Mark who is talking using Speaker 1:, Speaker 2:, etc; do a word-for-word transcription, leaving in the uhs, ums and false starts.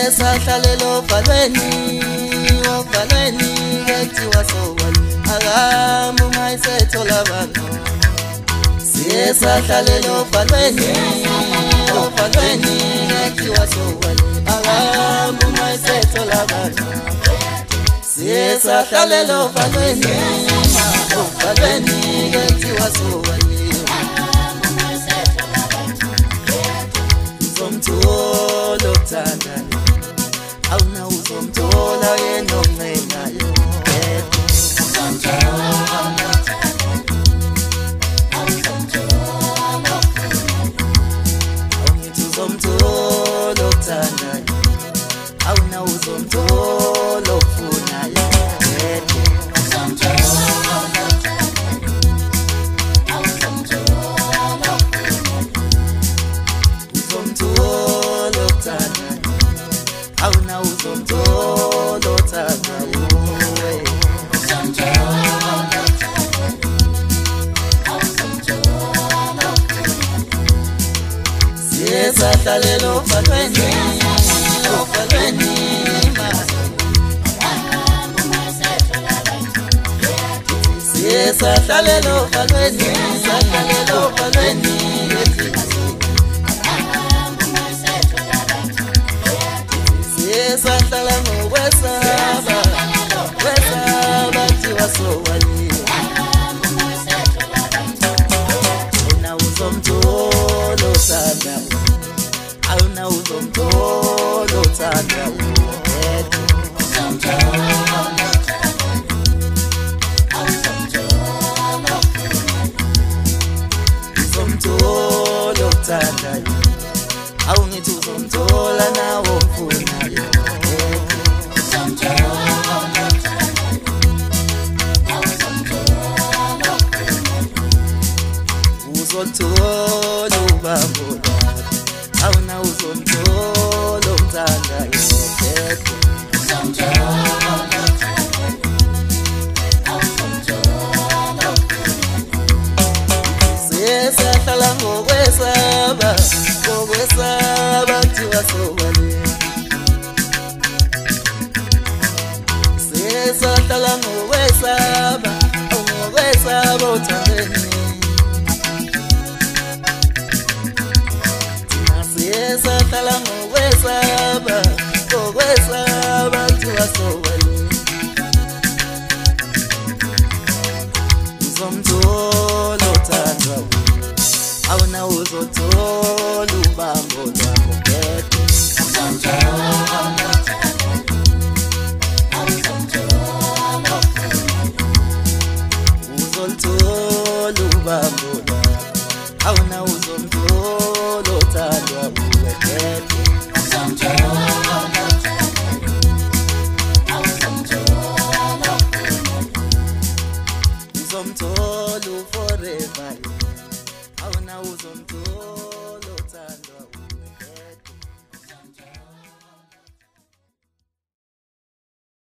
Speaker 1: siyesahlalelo valweni ovalweni kethiwa sowali akamu mayisethola abantu siyesahlalelo valweni ovalweni kethiwa sowali akamu mayisethola abantu siyesahlalelo valweni ovalweni kethiwa sowali uzomthola othandayo awuna uzomthola yena oncenayo awungithi uzomthola othandayo awuna uzomthola ofunayo uzomthola othandayo awuna uzomthola othandayo siyesahlalelo ovalweni ovalweni siyesahlalelo ovalweni sahlalelo ovalweni siyesahlala ngokwesaba kwesaba thiwa sowali awuna uzomthola othandayo awuna uzomthola othandayo uzomthola othandayo awungithi uzomthola nawo mfunayo uzomthola ubambo lwakho awuna uzomthola omthandayo siyesahlala ngokwesaba ngokwesaba thiwa sowali siyesahlala ngokwesaba ngokwesaba othandeni siyesahlala ngokwesaba ngokwesaba thiwa sowali uzomthola othandwayo awuna uzothola ubambo lwakho gedwa uzolthola ubambo lwakho awuna uzomthola othandwayo gedwa uzomthola forever awuna uzomthola